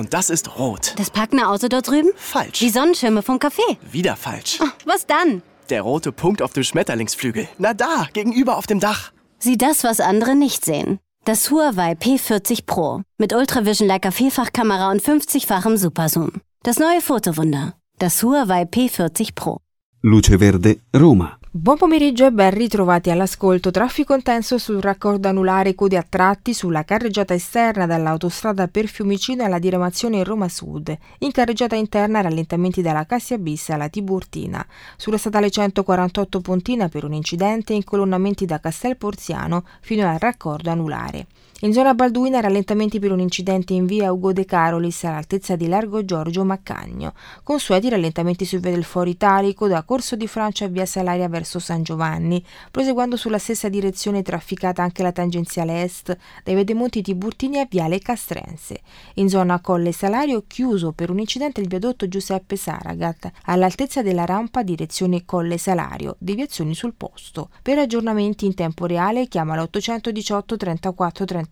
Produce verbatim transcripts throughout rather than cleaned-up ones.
Und das ist rot. Das packende Auto dort drüben? Falsch. Die Sonnenschirme vom Café? Wieder falsch. Oh, was dann? Der rote Punkt auf dem Schmetterlingsflügel. Na da, gegenüber auf dem Dach. Sieh das, was andere nicht sehen. Das Huawei P vierzig Pro mit Ultravision Leica Vierfachkamera und fünfzigfachem Superzoom. Das neue Fotowunder. Das Huawei P vierzig Pro. Luce Verde, Roma. Buon pomeriggio e ben ritrovati all'ascolto. Traffico intenso sul raccordo anulare code a tratti sulla carreggiata esterna dall'autostrada per Fiumicino alla diramazione Roma Sud. In carreggiata interna rallentamenti dalla Cassia Bis alla Tiburtina. Sulla statale centoquarantotto Pontina per un incidente incolonnamenti da Castel Porziano fino al raccordo anulare. In zona Balduina rallentamenti per un incidente in via Ugo De Carolis all'altezza di Largo Giorgio Maccagno. Consueti rallentamenti su via del Foro Italico da Corso di Francia a via Salaria verso San Giovanni, proseguendo sulla stessa direzione trafficata anche la tangenziale est dai Vedemonti Tiburtini a viale Castrense. In zona Colle Salario chiuso per un incidente il viadotto Giuseppe Saragat all'altezza della rampa direzione Colle Salario, deviazioni sul posto. Per aggiornamenti in tempo reale chiama l'ottocentodiciotto trentaquattro trentaquattro.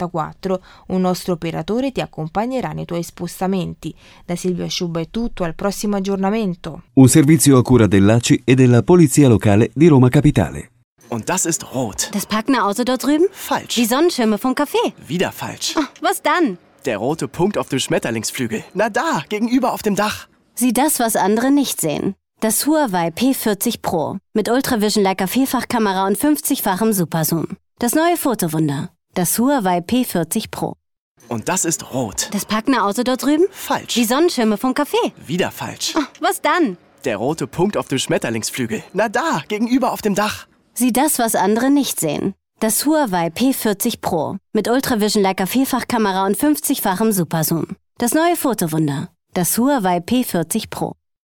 Un nostro operatore ti accompagnerà nei tuoi spostamenti. Da Silvia Sciubba è tutto, al prossimo aggiornamento. Un servizio a cura dell'A C I e della Polizia Locale di Roma Capitale. Und das ist rot. Das packende Auto dort drüben? Falsch. Die Sonnenschirme vom Café? Wieder falsch. Oh, was dann? Der rote Punkt auf dem Schmetterlingsflügel. Na da, gegenüber auf dem Dach. Sieh das, was andere nicht sehen. Das Huawei P vierzig Pro mit Ultravision Leica Vierfachkamera und fünfzigfachem Superzoom. Das neue Fotowunder. Das Huawei P vierzig Pro. Und das ist rot. Das packende Auto dort drüben? Falsch. Die Sonnenschirme vom Café? Wieder falsch. Oh, was dann? Der rote Punkt auf dem Schmetterlingsflügel. Na da, gegenüber auf dem Dach. Sieh das, was andere nicht sehen. Das Huawei P vierzig Pro mit Ultravision Leica Vierfachkamera und fünfzigfachem Superzoom. Das neue Fotowunder. Das Huawei P vierzig Pro.